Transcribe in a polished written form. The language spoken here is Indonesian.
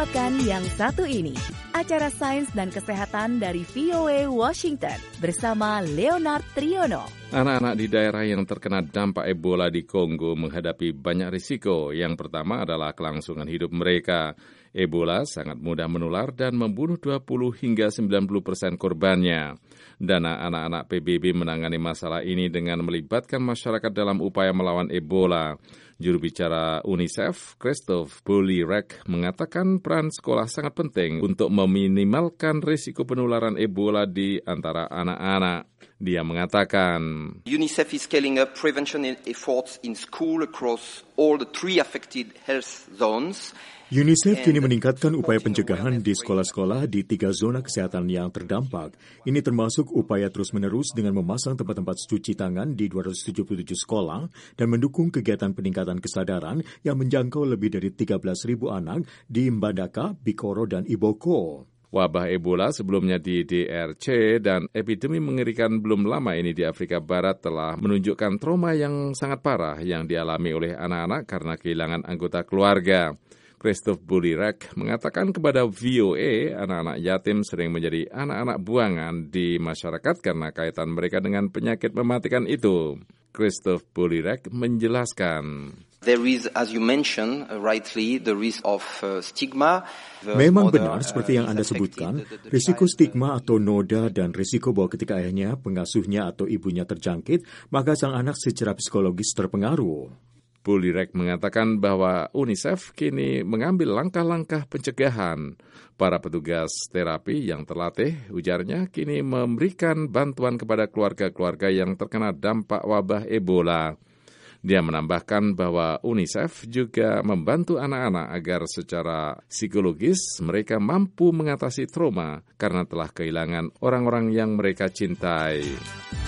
Tinggalkan yang satu ini. Acara sains dan kesehatan dari VOA Washington bersama Leonard Triono. Anak-anak di daerah yang terkena dampak Ebola di Kongo menghadapi banyak risiko. Yang pertama adalah kelangsungan hidup mereka. Ebola sangat mudah menular dan membunuh 20 hingga 90% korbannya. Dana anak-anak PBB menangani masalah ini dengan melibatkan masyarakat dalam upaya melawan Ebola. Juru bicara UNICEF, Christophe Boulirec, mengatakan peran sekolah sangat penting untuk meminimalkan risiko penularan Ebola di antara anak-anak. Dia mengatakan, UNICEF is scaling up prevention efforts in school across all the 3 affected health zones. UNICEF kini meningkatkan upaya pencegahan di sekolah-sekolah di 3 zona kesehatan yang terdampak. Ini termasuk upaya terus-menerus dengan memasang tempat-tempat cuci tangan di 277 sekolah dan mendukung kegiatan peningkatan kesadaran yang menjangkau lebih dari 13.000 anak di Mbandaka, Bikoro, dan Iboko. Wabah Ebola sebelumnya di DRC dan epidemi mengerikan belum lama ini di Afrika Barat telah menunjukkan trauma yang sangat parah yang dialami oleh anak-anak karena kehilangan anggota keluarga. Christophe Boulirec mengatakan kepada VOA, anak-anak yatim sering menjadi anak-anak buangan di masyarakat karena kaitan mereka dengan penyakit mematikan itu. Christophe Boulirec menjelaskan, There is, as you mentioned, rightly, the risk of stigma. Memang benar, seperti yang Anda sebutkan, risiko stigma atau noda dan risiko bahwa ketika ayahnya, pengasuhnya atau ibunya terjangkit, maka sang anak secara psikologis terpengaruh. Boulirec mengatakan bahwa UNICEF kini mengambil langkah-langkah pencegahan. Para petugas terapi yang terlatih, ujarnya, kini memberikan bantuan kepada keluarga-keluarga yang terkena dampak wabah Ebola. Dia menambahkan bahwa UNICEF juga membantu anak-anak agar secara psikologis mereka mampu mengatasi trauma karena telah kehilangan orang-orang yang mereka cintai.